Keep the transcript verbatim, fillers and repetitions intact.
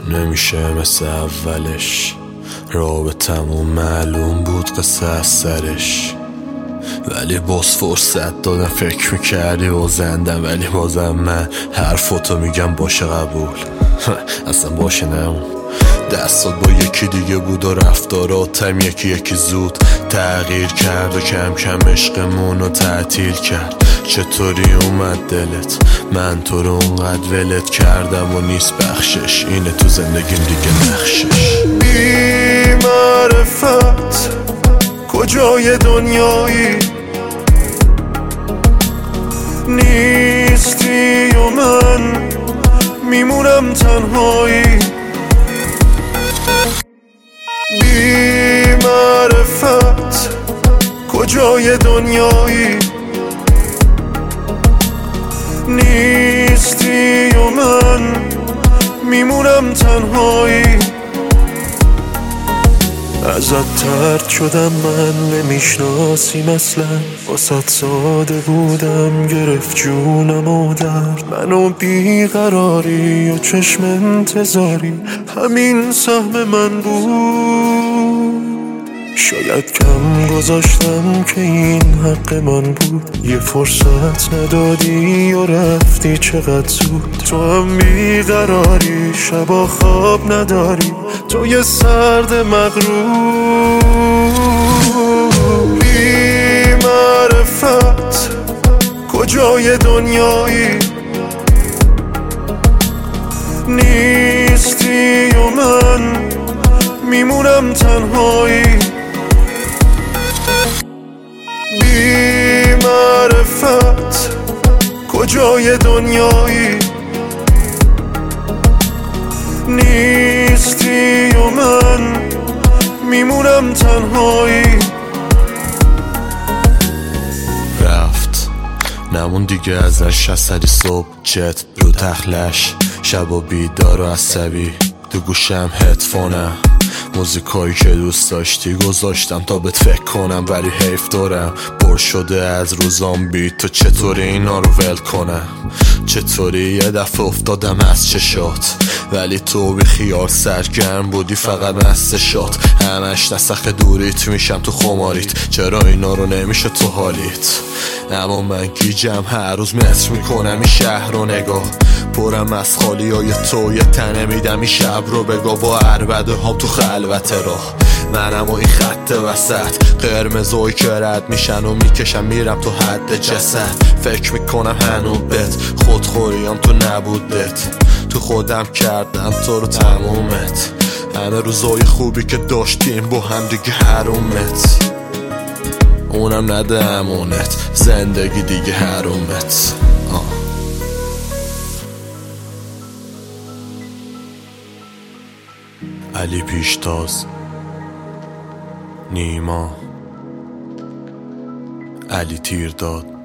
نمیشه مثل اولش، رابطمون معلوم بود قصه از سرش، ولی باز فرصت دادم فکر میکردی بازندم، ولی بازم من حرفاتو میگم باشه قبول اصلا باشه نمون. دستات با یکی دیگه بود و رفتاراتم یکی یکی زود تغییر کرد و کم کم عشقمون رو تعطیل کرد. چطوری اومد دلت؟ من تو رو اونقدر ولت کردم و نیست بخشش، اینه تو زندگیم دیگه نقشش. بی معرفت کجای دنیایی نیستی و من میمونم تنهایی. بی معرفت کجای دنیایی نیستی و من میمونم تنهایی. ازت ترد شدم من نمیشناسی مثلا، واسه ساده بودم گرفت جونم و درد منو بیقراری و چشم انتظاری همین سهم من بود. شاید کم گذاشتم که این حق من بود، یه فرصت ندادی و رفتی چقدر زود. تو هم بیقراری شبا خواب نداری، تو یه سرد مغرور. بی معرفت کجای دنیایی نیستی و من میمونم تنهایی. بی معرفت کجای دنیایی نیستی و من میمونم تنهایی. رفت نمون دیگه ازش، اثری صبح چت رو تخلش، شب و بیدار و عصبی تو گوشم هدفونم، موزیکایی که دوست داشتی گذاشتم تا بهت فکر کنم، ولی حیف دارم پر شده از روزام بی تو. چطوری اینا رو ول کنم؟ چطوری یه دفعه افتادم از چشات، ولی تو بی خیال سرگرم بودی فقط مستشات. همش نسخ دوریت میشم تو خماریت، چرا اینا رو نمیشه تو حالیت؟ اما من گیجم هر روز متر میکنم این شهر رو نگاه، پرم از خالی های تو یه تنه میدم این شب رو بگاه. با عربده هم تو خلوت راه منم و این خط وسط، قرمزوی که رد میشن و میکشم میرم تو حد جسد. فکر میکنم هنوز بهت خودخوریم تو نبودت، تو خودم کردم تو رو تمومت. همه روزای خوبی که داشتیم با هم دیگه حرومت، اونم نده امونت، زندگی دیگه حرومت. آه. علی پیشتاز، نیما، علی تیرداد.